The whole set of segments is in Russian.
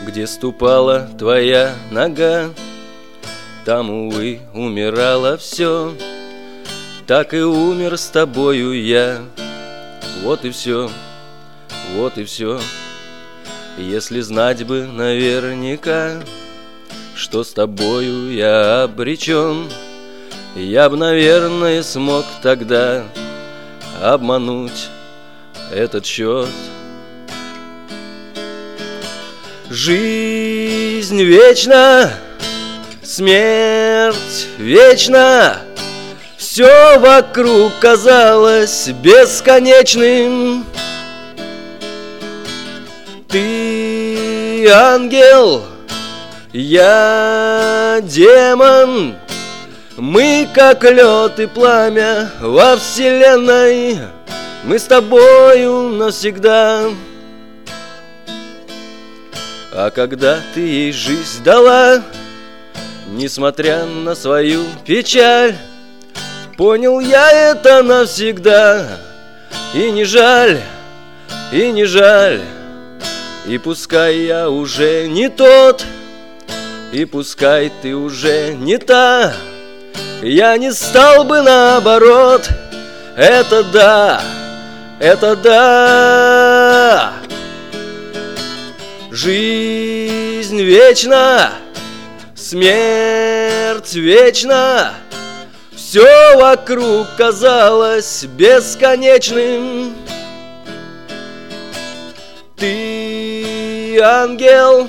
Где ступала твоя нога, там, увы, умирало все. Так и умер с тобою я. Вот и все, вот и все. Если знать бы наверняка, что с тобою я обречен, я б, наверное, смог тогда обмануть этот счет. Жизнь вечна, смерть вечна, все вокруг казалось бесконечным. Ты ангел, я демон, мы как лед и пламя во вселенной, мы с тобою навсегда. А когда ты ей жизнь дала, несмотря на свою печаль, понял я это навсегда. И не жаль, и не жаль. И пускай я уже не тот, и пускай ты уже не та, я не стал бы наоборот. Это да, это да. Жизнь вечна, смерть вечна, все вокруг казалось бесконечным. Ты ангел,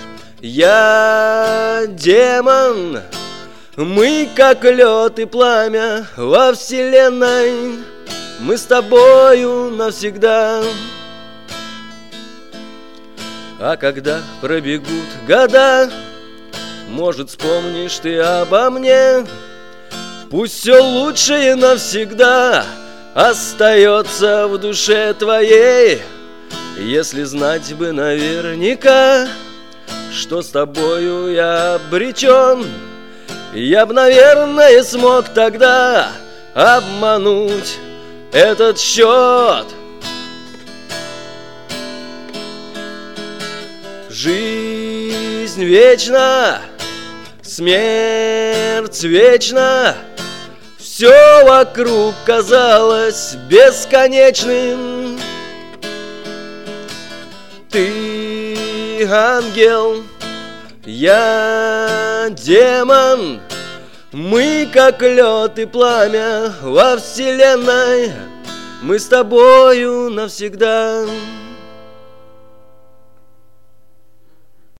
я демон, мы как лед и пламя во вселенной, мы с тобою навсегда. А когда пробегут года, может, вспомнишь ты обо мне. Пусть все лучшее навсегда остается в душе твоей. Если знать бы наверняка, что с тобою я обречен, я б, наверное, смог тогда обмануть этот счет. Жизнь вечна, смерть вечна, все вокруг казалось бесконечным. Ты ангел, я демон, мы как лед и пламя во вселенной, мы с тобою навсегда.